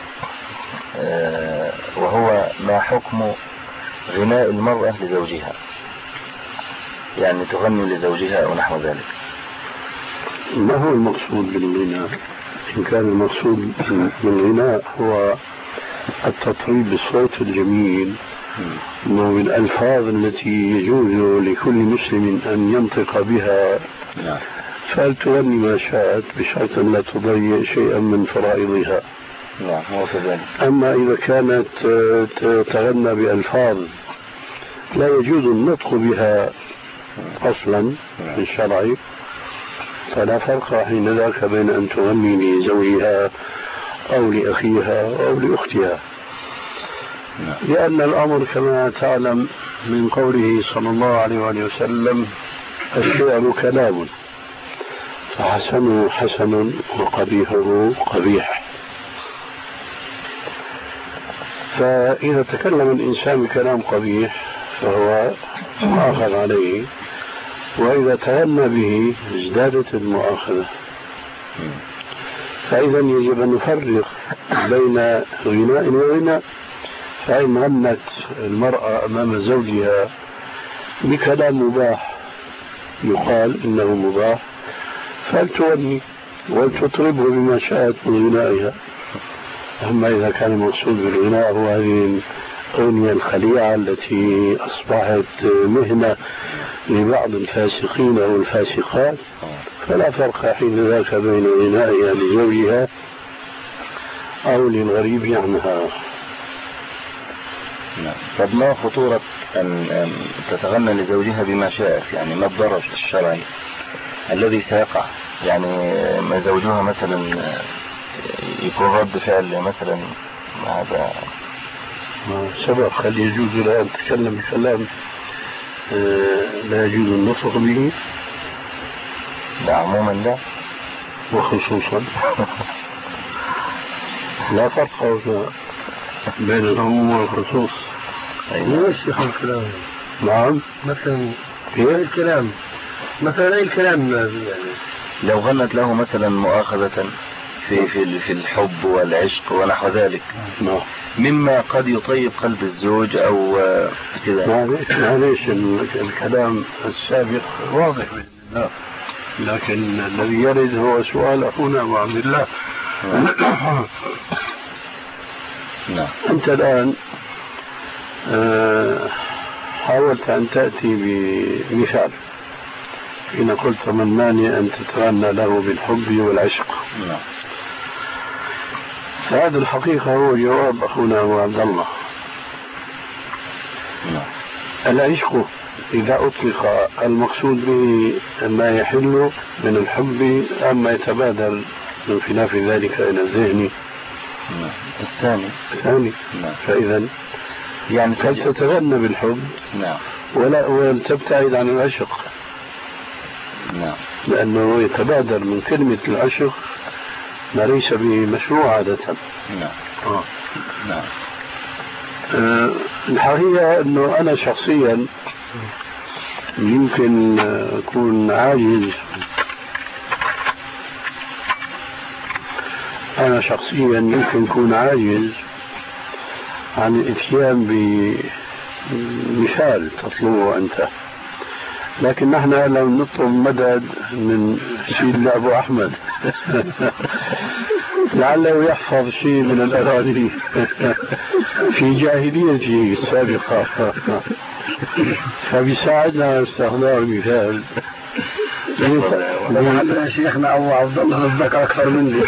وهو ما حكم غناء المرأة لزوجها، يعني تغني لزوجها أو نحو ذلك؟ ما هو المقصود بالغناء؟ إن كان المقصود بالغناء هو التطريب بالصوت الجميل والألفاظ التي يجوز لكل مسلم أن ينطق بها، فلتغني ما شاءت بشرط لا تضيع شيئا من فرائضها. أما إذا كانت تغنى بألفاظ لا يجوز النطق بها أصلا في الشرع فلا فرق حين ذاك بين أن تغني لزوجها أو لأخيها أو لأختها، لأن الأمر كما تعلم من قوله صلى الله عليه وسلم الشعر كلام فحسنه حسن وقبيحه قبيح. فإذا تكلم الإنسان بكلام قبيح فهو مؤاخذ عليه، وإذا تغنى به ازدادت المؤاخذة. فإذا يجب أن نفرق بين غناء وغناء. فإن غنت المرأة أمام زوجها بكلام مباح يقال إنه مباح فلتغني ولتطربه بما شاءت من غنائها. أما إذا كان المقصود بالغناء هو هذه الأغنية الخليعة التي أصبحت مهنة لبعض الفاسقين أو الفاسقات فلا فرق حين ذاك بين غنائها لزوجها أو للغريب عنها. طب ما خطورة أن تتغنى لزوجها بما شاءت؟ يعني ما الضرر الشرعي الذي سيقع؟ يعني ما زوجها مثلا يكون رد فعل مثلا هذا سبب هل يجوز لها أن تتكلم بكلام لا يجوز النطق به؟ لا عموما لا وخصوصا لا فرق بين العموم والخصوص. يوسخ الكلام. نعم مثلا في الكلام مثلا أي كلام يعني لو غنت له مثلا مؤاخذة في في في الحب والعشق ونحو ذلك نعم مما قد يطيب قلب الزوج أو كذا. معليش معليش الكلام السابق واضح بإذن الله، لكن الذي يرد هو سؤال أخونا أبو عبد الله. نعم. أنت الآن حاولت أن تأتي بمثال حين قلت من مانع أن تتغنى له بالحب والعشق. نعم. فهذا الحقيقة هو جواب أخونا أبو عبد الله. نعم. العشق إذا أطلق المقصود به ما يحل من الحب أما يتبادر من خلاف ذلك إلى الذهن. نعم. الثاني الثاني. نعم. فإذا يعني قد تتغنى بالحب. نعم. ولا وتبتعد عن العشق. نعم. لأنه يتبادر من كلمة العشق ما ليس بمشروع عادة. نعم. آه. نعم. أه الحقيقة أنه أنا شخصيا يمكن أكون عاجز أنا شخصيا يمكن أكون عاجز عن الإتيان بمثال تطلبه أنت، لكن نحن لو نطلب مدد من سيدنا أبو أحمد لعله يحفظ شيء من الأغاني في جاهليته السابقة فبيساعدنا استخدام المثال. لعلنا شيخنا أبو عبد الله نتذكر أكثر مني.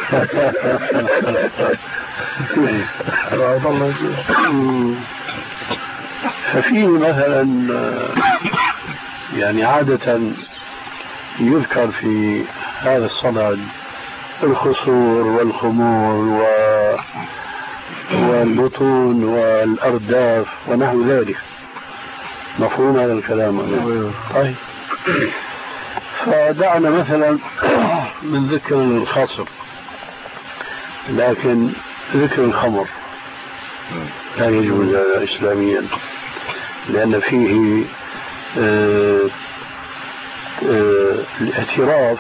ففيه مثلا يعني عادة يذكر في هذا الصدد الخصور والخمور و... والبطون والأرداف ونحو ذلك. مفهوم هذا الكلام؟ طيب فدعنا مثلا من ذكر الخصر، لكن ذكر الخمر لا يجوز إسلاميا، لأن فيه آه آه الاعتراف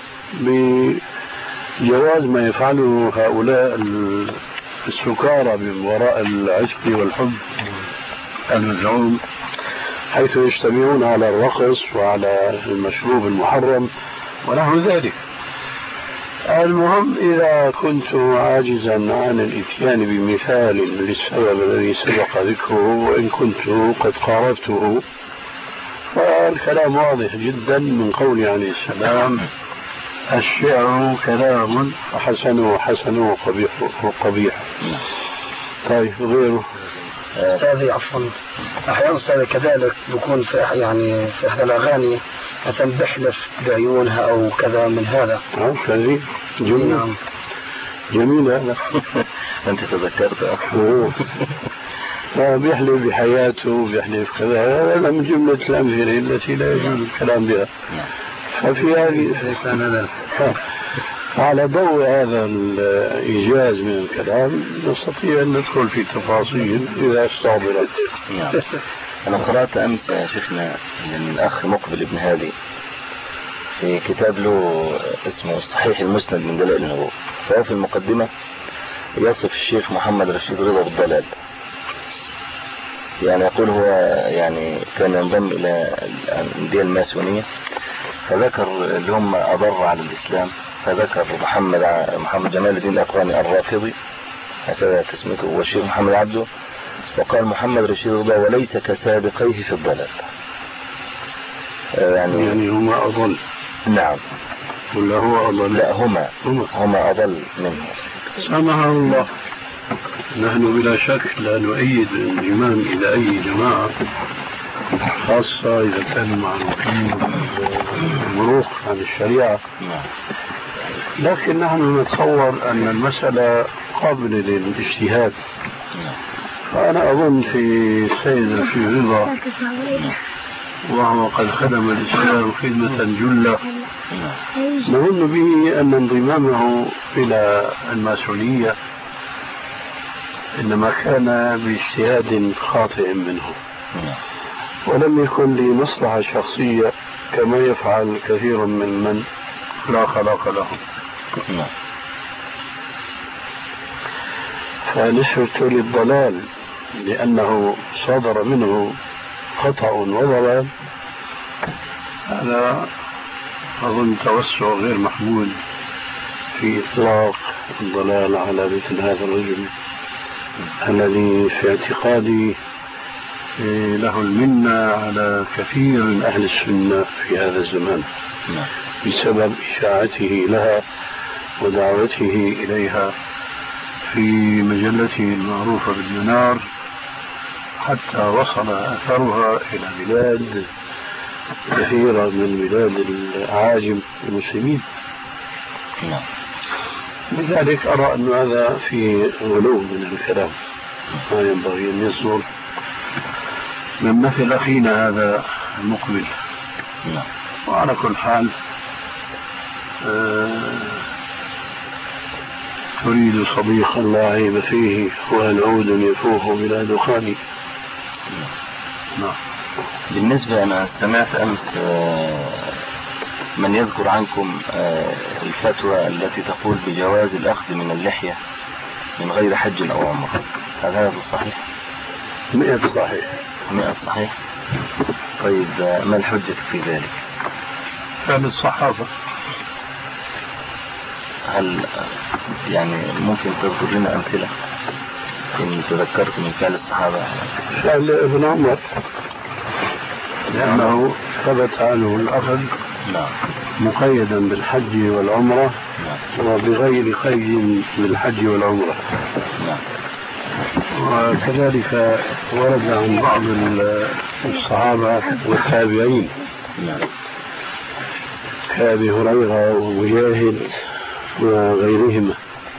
بجواز ما يفعله هؤلاء السكارى من وراء العشق والحب المزعوم، حيث يجتمعون على الرقص وعلى المشروب المحرم ونحو ذلك. المهم إذا كنت عاجزا عن الإتيان بمثال للسبب الذي سبق ذكره وإن كنت قد قاربته، فالكلام واضح جدا من قول عليه السلام: الشعر كلام فحسنه حسنه وقبيحه قبيح. طيب غيره؟ أستاذي عفوا، أحيانا أستاذي كذلك بيكون في يعني في إحدى الأغاني مثلا بحلف بعيونها أو كذا من هذا. نعم كذي جميل. نعم جميل هذا. أنت تذكرت. بيحلف بحياته بيحلف كذا، هذا من جملة الأمثلة التي لا يجوز الكلام بها. ففي هذه على ضوء هذا الإيجاز من الكلام نستطيع أن ندخل في تفاصيل إذا استعبرت. نعم. أنا قرأت أمس يا شيخنا من الأخ مقبل ابن هادي في كتاب له اسمه الصحيح المسند من دلائل النبوة، فهو في المقدمة يصف الشيخ محمد رشيد رضا بالضلال، يعني يقول هو يعني كان ينضم إلى الأندية الماسونية، فذكر اللي هم أضر على الإسلام، فذكر محمد محمد جمال الدين الأقراني الرافضي هكذا تسميته، والشيخ محمد عبده، وقال محمد رشيد رضا وليس كسابقيه في الضلال. يعني يعني هما أضل. نعم. ولا هو أضل؟ لا هما هما, هما أضل منه. سامحه الله. نحن بلا شك لا نؤيد الانضمام إلى أي جماعة، خاصة إذا كانوا معروفين بالمروق عن الشريعة، لكن نحن نتصور أن المسألة قابلة للاجتهاد. فأنا أظن في السيد رشيد رضا وهو قد خدم الإسلام خدمة جلة، نظن به أن انضمامه إلى الماسونية إنما كان باجتهاد خاطئ منه، ولم يكن لمصلحة شخصية كما يفعل كثير من من لا خلاق لهم. نعم. فنسبة للضلال لأنه صدر منه خطأ وضلال هذا أظن توسع غير محمود في إطلاق الضلال على مثل هذا الرجل الذي في اعتقادي له المنة على كثير من أهل السنة في هذا الزمان بسبب إشاعته لها ودعوته إليها في مجلته المعروفة بالمنار، حتى وصل أثرها إلى بلاد كثيرة من بلاد الأعاجم المسلمين. لذلك أرى أن هذا في غلو من الكلام ما ينبغي أن يصدر من مثل أخينا هذا المقبل. وعلى كل حال آه تريد صديقا لا عيب فيه وهل عود يفوه بلا دخان. نعم. بالنسبة أنا سمعت أمس من يذكر عنكم الفتوى التي تقول بجواز الأخذ من اللحية من غير حج أو عمرة، هل هذا صحيح؟ مئة صحيح. مئة صحيح. طيب ما الحجة في ذلك؟ كان الصحابة. هل يعني ممكن تذكر لنا أمثلة إن تذكرت من فعل الصحابة؟ فعل ابن عمر لأنه ثبت عنه الأخذ مقيدا بالحج والعمرة وبغير قيد بالحج والعمرة. وكذلك ورد عن بعض الصحابة والتابعين كأبي هريرة ومجاهد وغيرهما.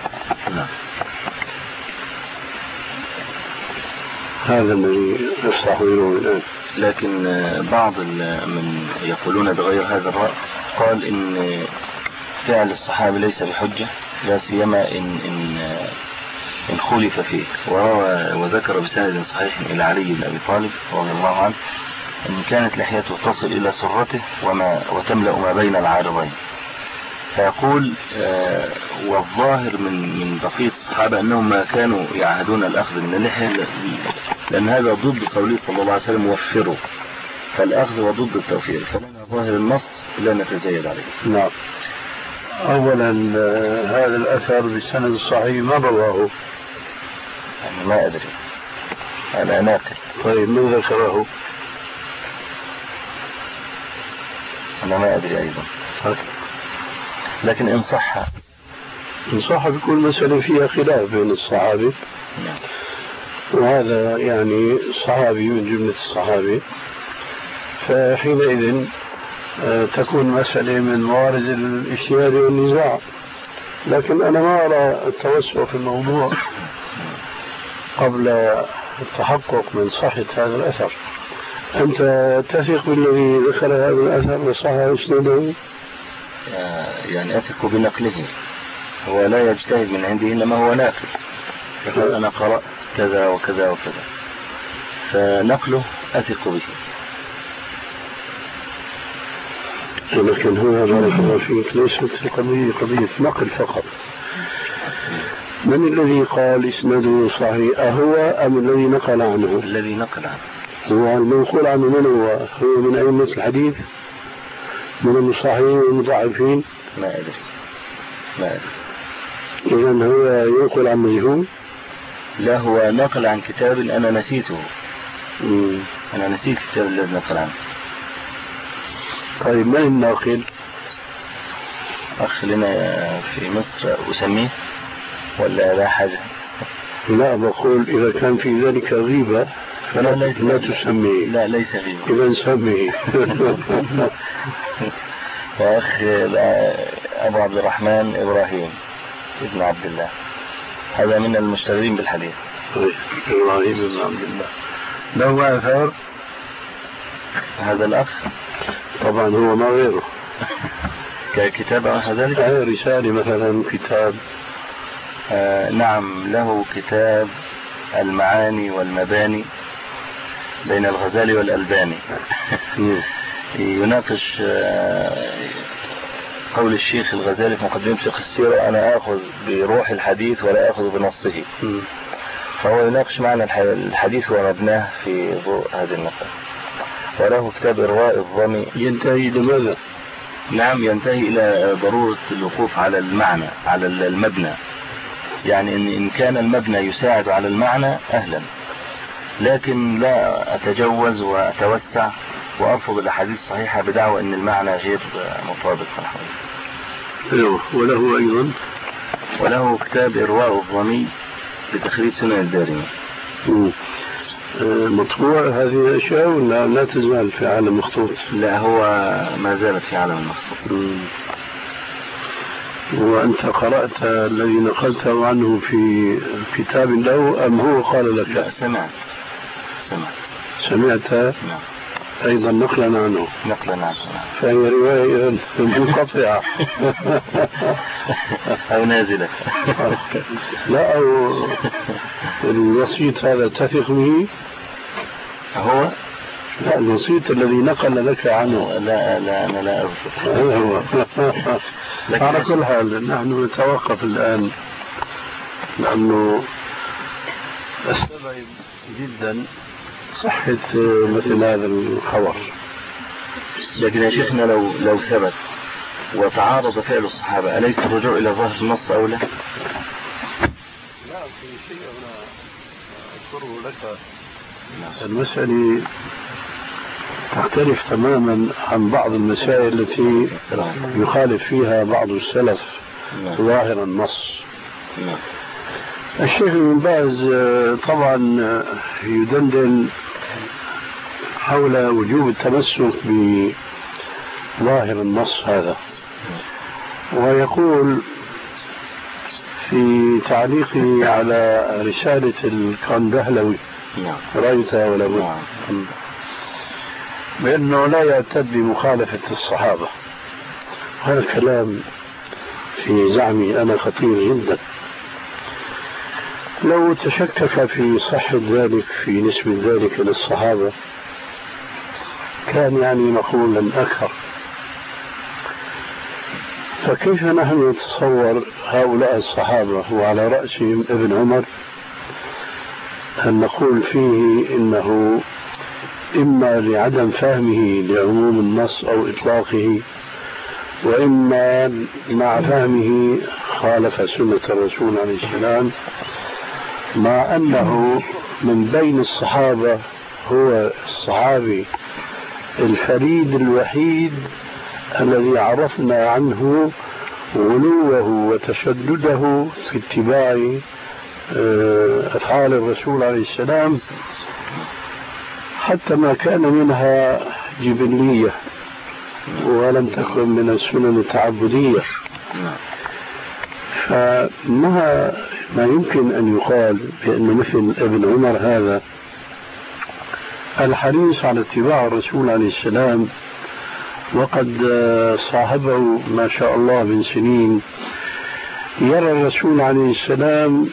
هذا الذي يستحضره الآن. لكن بعض من يقولون بغير هذا الرأي قال إن فعل الصحابة ليس بحجة، لا سيما إن إن إن خلف فيه، وذكر بسند صحيح إلى علي بن أبي طالب رضي الله عنه إن كانت لحيته تصل إلى سرته وما وتملأ ما بين العارضين. فيقول آه والظاهر من من بقية الصحابة أنهم ما كانوا يعهدون الأخذ من اللحية، لأن هذا ضد قوله صلى الله عليه وسلم وفروا، فالأخذ وضد التوفير، فلنا ظاهر النص لا نتزايد عليه. نعم. أولا هذا الأثر بالسند الصحيح ما رواه؟ أنا ما أدري، أنا ناقل. طيب من ذكره؟ أنا ما أدري أيضا. لكن إن صح إن صح بكل مسألة فيها خلاف بين الصحابة. نعم. وهذا يعني صحابي من جملة الصحابة، فحينئذ تكون مسألة من موارد الاجتهاد والنزاع. لكن أنا ما أرى التوسع في الموضوع قبل التحقق من صحة هذا الأثر. أنت تثق بالذي ذكر هذا الأثر وصح إسناده؟ يعني أثق بنقله، هو لا يجتهد من عنده إنما هو ناقل، يقول أنا قرأت كذا وكذا وكذا، فنقله أثق به. لكن هو بارك الله فيك ليست القضية قضية نقل فقط. من الذي قال إسناده صحيح، أهو أم الذي نقل عنه؟ الذي نقل عنه. هو المنقول عنه من هو؟ هو من أئمة الحديث، من المصححين والمضاعفين؟ ما أدري ما أدري. إذن هو ينقل عن مجهول؟ لا، هو نقل عن كتاب أنا نسيته. مم. أنا نسيت الكتاب الذي نقل عنه. طيب من الناقل؟ أخ لنا في مصر أسميه ولا لا حاجة؟ لا، بقول إذا كان في ذلك غيبة فلا لا, لا تسميه. لا ليس غيبة. إذا سميه. وأخ أبو عبد الرحمن إبراهيم ابن عبد الله، هذا من المشتغلين بالحديث. إبراهيم ابن عبد الله له آثار. هذا الأخ طبعا هو ما غيره. ككتاب أو كذلك؟ رسالة مثلا، كتاب. آه نعم، له كتاب المعاني والمباني بين الغزالي والألباني. يناقش قول الشيخ الغزالي في مقدمة فقه السيرة: أنا آخذ بروح الحديث ولا آخذ بنصه. فهو يناقش معنى الحديث ومبناه في ضوء هذه النقل. وله كتاب إرواء الظمي. ينتهي لماذا؟ نعم، ينتهي إلى ضرورة الوقوف على المعنى، على المبنى. يعني إن إن كان المبنى يساعد على المعنى أهلا، لكن لا أتجوز وأتوسع وأرفض الأحاديث الصحيحة بدعوى أن المعنى غير مطابق. أيوه. وله أيضا وله كتاب إرواء الظمي بتخريج سنن الدارمي. مطبوع هذه الأشياء ولا لا تزال في عالم مخطوط؟ لا، هو ما زالت في عالم المخطوط. وأنت قرأت الذي نقلته عنه في كتاب له أم هو قال لك؟ لا، سمعت سمعت سمعت نعم. أيضا نقلا عنه. نقلا عنه. فهي رواية منقطعة أو نازلة. لا، أو الوسيط هذا تثق به؟ هو لا، الوسيط الذي نقل لك عنه. لا لا أنا لا أذكر. هو على كل حال نحن نتوقف الآن، لأنه أستبعد جدا صحة مثل هذا الخبر. لكن يا شيخنا لو لو ثبت وتعارض فعل الصحابة، أليس الرجوع إلى ظاهر النص أولى؟ لا، في شيء أنا أذكره لك. المسألة تختلف تماما عن بعض المسائل التي يخالف فيها بعض السلف ظاهر النص. الشيخ ابن باز طبعا يدندن حول وجوب التمسك بظاهر النص هذا، ويقول في تعليقه على رسالة الكندهلوي رأيتها ولا لا، بأنه لا يعتد بمخالفة الصحابة. هذا الكلام في زعمي أنا خطير جدا. لو تشكك في صحة ذلك، في نسبة ذلك للصحابة، كان يعني مقولا أكثر. فكيف نحن نتصور هؤلاء الصحابة وعلى رأسهم ابن عمر أن نقول فيه إنه إما لعدم فهمه لعموم النص أو إطلاقه، وإما مع فهمه خالف سنة الرسول عليه السلام، مع أنه من بين الصحابة هو الصحابي الفريد الوحيد الذي عرفنا عنه غلوه وتشدده في اتباع أفعال الرسول عليه السلام، حتى ما كان منها جبلية ولم تكن من السنن التعبدية. فما ما يمكن أن يقال بأن مثل ابن عمر هذا الحريص على اتباع الرسول عليه السلام، وقد صاحبه ما شاء الله من سنين، يرى الرسول عليه السلام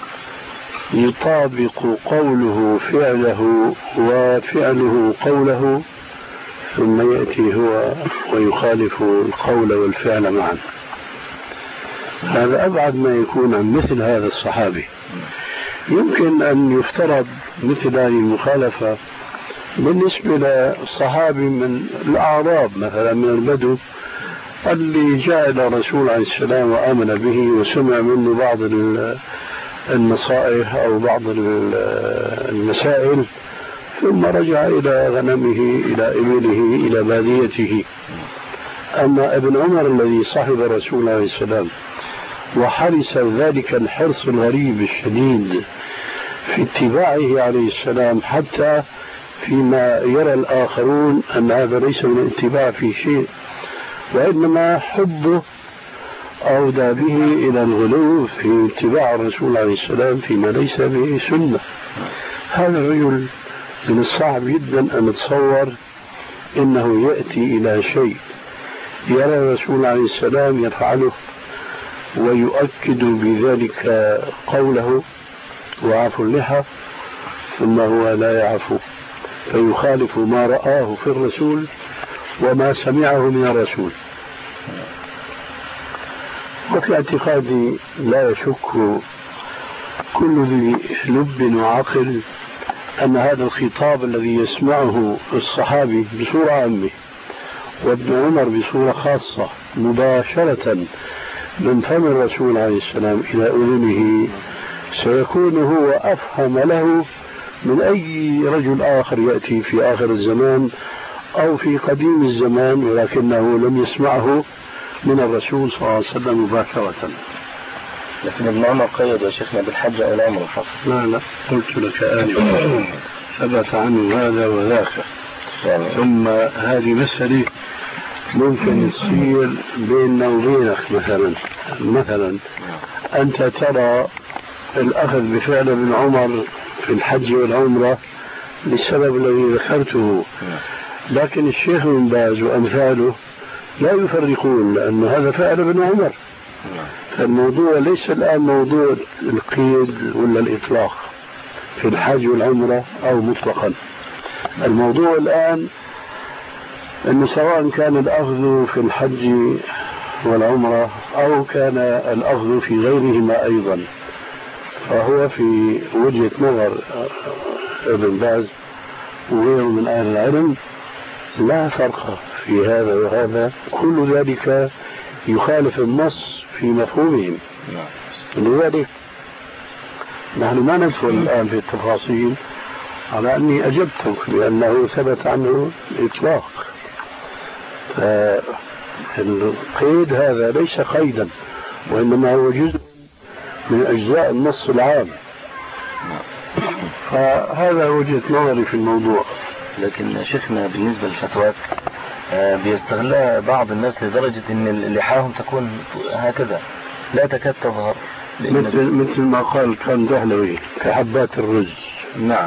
يطابق قوله فعله وفعله قوله، ثم يأتي هو ويخالف القول والفعل معا. هذا أبعد ما يكون عن مثل هذا الصحابي. يمكن أن يفترض مثل هذه المخالفة بالنسبة لصحابي من الأعراب مثلا، من البدو اللي جاء إلى الرسول عليه السلام وآمن به وسمع منه بعض النصائح أو بعض المسائل، ثم رجع إلى غنمه إلى إبله إلى باديته. أما ابن عمر الذي صاحب الرسول عليه السلام وحرص ذلك الحرص الغريب الشديد في اتباعه عليه السلام، حتى فيما يرى الآخرون أن هذا ليس من الاتباع في شيء، وإنما حبه أودى به إلى الغلو في اتباع الرسول عليه السلام فيما ليس به سنة. هذا الرجل من الصعب جدا أن نتصور إنه يأتي إلى شيء يرى الرسول عليه السلام يفعله ويؤكد بذلك قوله وعفو اللحى، ثم هو لا يعفو فيخالف ما رآه في الرسول وما سمعه من الرسول. وفي اعتقادي لا يشك كل ذي لب وعقل أن هذا الخطاب الذي يسمعه الصحابي بصورة عامة وابن عمر بصورة خاصة مباشرة من فم الرسول عليه السلام إلى أذنه سيكون هو أفهم له من أي رجل آخر يأتي في آخر الزمان أو في قديم الزمان ولكنه لم يسمعه من الرسول صلى الله عليه وسلم مباشرة. لكن ابن عمر قيد يا شيخنا بالحج أو العمر فقط. لا لا قلت لك آنفا ثبت عنه هذا وذاك. يعني ثم هذه مسألة ممكن تصير بيننا وبينك مثلا مثلا أنت ترى الأخذ بفعل ابن عمر في الحج والعمرة للسبب الذي ذكرته، لكن الشيخ بن باز وأمثاله لا يفرقون لأن هذا فعل ابن عمر. فالموضوع ليس الآن موضوع القيد ولا الإطلاق في الحج والعمرة أو مطلقا. الموضوع الآن أنه سواء كان الأخذ في الحج والعمرة أو كان الأخذ في غيرهما أيضا، فهو في وجهة نظر ابن باز وغيره من أهل العلم لا فرق في هذا وهذا، كل ذلك يخالف النص في مفهومهم. لذلك نحن ما ندخل الآن في التفاصيل على أني أجبتك بأنه ثبت عنه الإطلاق. فالقيد هذا ليس قيدا وإنما هو جزء من أجزاء النص العام. فهذا وجهة نظري في الموضوع. لكن شيخنا بالنسبة للفتوات بيستغلها بعض الناس لدرجة أن لحاهم تكون هكذا لا تكاد تظهر، مثل مثل ما قال كان دهلوي كحبات الرز. نعم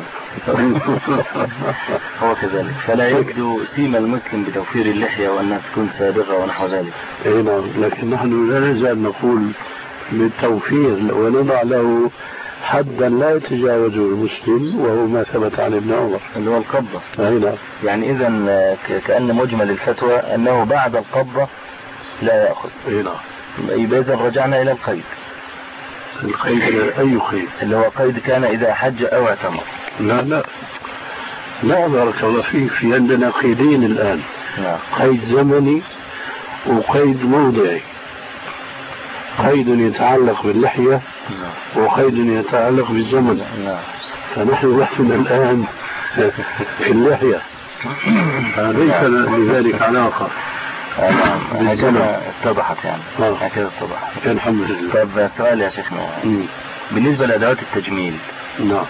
هو كذلك، فلا يبدو سيما المسلم بتوفير اللحية وأنها تكون سابغة ونحو ذلك. اي نعم، لكن نحن لا نزال نقول بالتوفير ونضع له حدا لا يتجاوزه المسلم وهو ما ثبت عن ابن عمر اللي هو القبضة. اي نعم. يعني إذا كأن مجمل الفتوى أنه بعد القبضة لا يأخذ. اي نعم. يبقى إذا رجعنا إلى القيد. القيد أي قيد؟ اللي هو قيد كان إذا حج أو اعتمر. لا لا لا بارك الله فيك، في عندنا قيدين الآن. نعم. قيد زمني وقيد موضعي. قيد يتعلق باللحية وقيد يتعلق بالزمن. فنحن نحن الآن في اللحية ليس لذلك علاقة. هكذا اتضحت يعني. هكذا اتضحت الحمد لله. طيب سؤال يا شيخنا، بالنسبة لأدوات التجميل. نعم.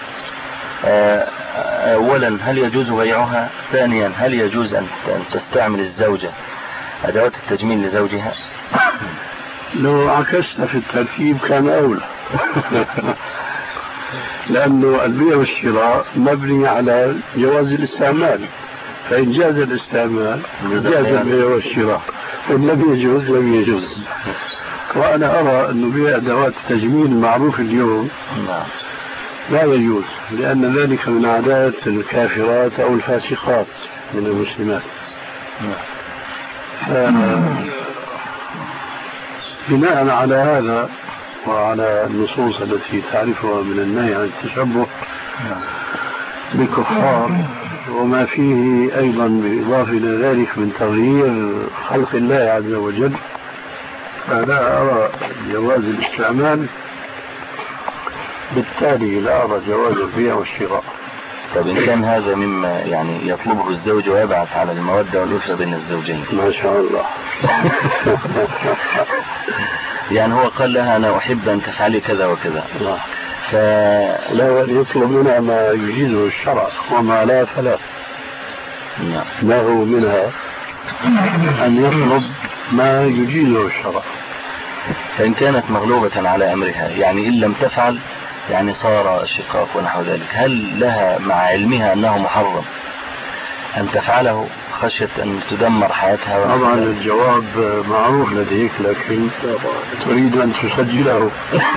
أولا هل يجوز بيعها؟ ثانيا هل يجوز أن تستعمل الزوجة أدوات التجميل لزوجها؟ لو عكست في الترتيب كان أولى. لأنه البيع والشراء مبني على جواز الاستعمال، فإن جاز الاستعمال جاز البيع والشراء، وإن لم يجوز لم يجوز. وأنا أرى أنه بيع أدوات التجميل المعروف اليوم لا يجوز، لأن ذلك من عادات الكافرات أو الفاسقات من المسلمات. بناء على هذا وعلى النصوص التي تعرفها من النهي عن التشبه بالكفار وما فيه أيضا بالإضافة إلى ذلك من تغيير خلق الله عز وجل، فلا أرى جواز الاستعمال، بالتالي لا أرى جواز البيع والشراء. طب إن كان هذا مما يعني يطلبه الزوج ويبعث على المودة والألفة بين الزوجين. ما شاء الله. يعني هو قال لها أنا أحب أن تفعلي كذا وكذا. لا. فلا يطلب منها ما يجيزه الشرع وما لا فلا. نعم. له منها أن يطلب ما يجيزه الشرع. فإن كانت مغلوبة على أمرها يعني إن لم تفعل يعني صار الشقاق ونحو ذلك، هل لها مع علمها أنه محرم أن تفعله خشية أن تدمر حياتها؟ طبعا الجواب معروف لديك، لكن تريد أن تسجله.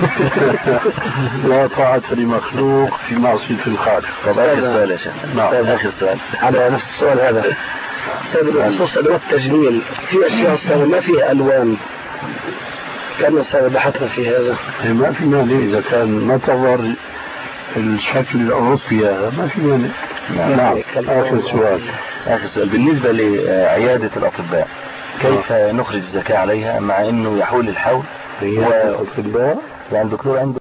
لا طاعة لمخلوق في معصية الخالق. طب آخر سؤال يا شيخ. نعم آخر سؤال على نفس السؤال هذا. سبب بخصوص أدوات التجميل في أشياء أصلا ما فيها ألوان، كان سبب بحثنا في هذا. ما في مانع إذا كان ما تظهر الشكل الأوروبي هذا، ما في مانع. نعم. آخر سؤال. آخر سؤال بالنسبة لعيادة الأطباء، كيف نخرج الزكاة عليها مع أنه يحول الحول؟ هي الأطباء يعني الدكتور عنده